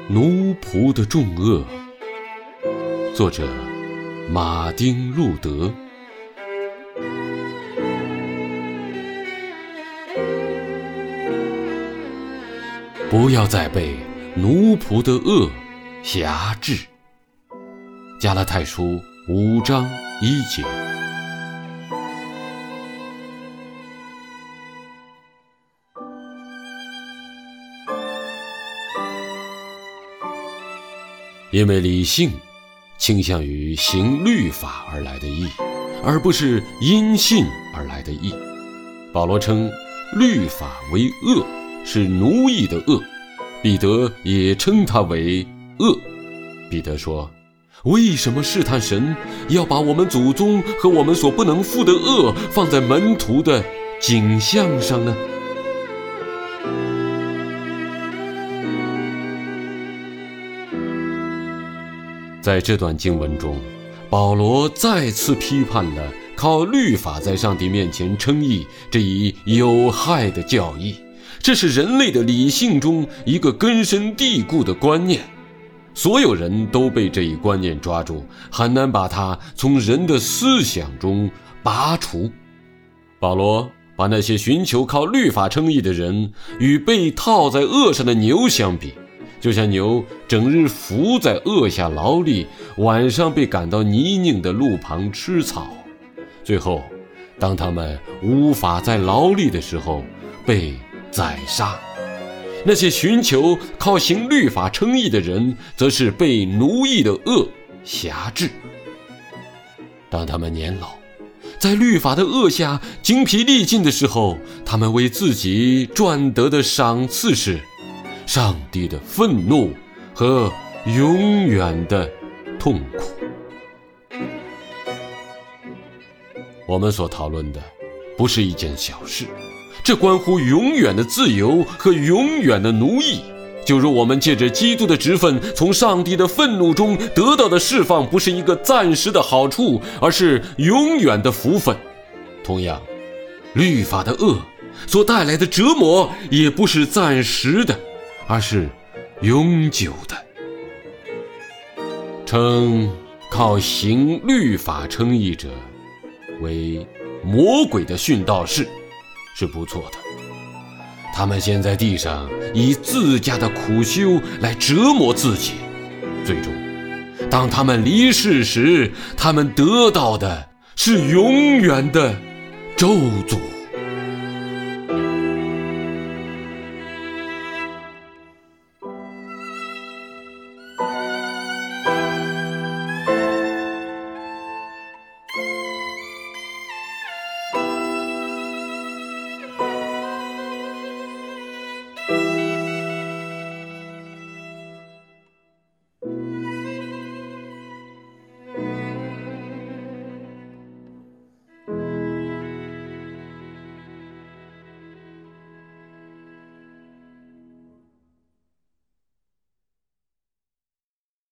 奴仆的重恶，作者马丁·路德。不要再被奴仆的恶辖制。加拉太书5章1节。因为理性倾向于行律法而来的义，而不是因信而来的义。保罗称律法为恶，是奴役的恶。彼得也称它为恶。彼得说，为什么试探神要把我们祖宗和我们所不能负的恶放在门徒的颈项上呢？在这段经文中，保罗再次批判了靠律法在上帝面前称义这一有害的教义。这是人类的理性中一个根深蒂固的观念，所有人都被这一观念抓住，很难把它从人的思想中拔除。保罗把那些寻求靠律法称义的人与被套在轭上的牛相比，就像牛整日伏在轭下劳力，晚上被赶到泥泞的路旁吃草，最后当他们无法再劳力的时候被宰杀。那些寻求靠行律法称义的人，则是被奴役的恶辖制。当他们年老，在律法的恶下精疲力尽的时候，他们为自己赚得的赏赐是上帝的愤怒和永远的痛苦。我们所讨论的不是一件小事，这关乎永远的自由和永远的奴役。就如我们借着基督的职分从上帝的愤怒中得到的释放，不是一个暂时的好处，而是永远的福分。同样，律法的恶所带来的折磨也不是暂时的，而是永久的。称靠行律法称义者为魔鬼的殉道士是不错的。他们先在地上以自家的苦修来折磨自己，最终当他们离世时，他们得到的是永远的咒诅。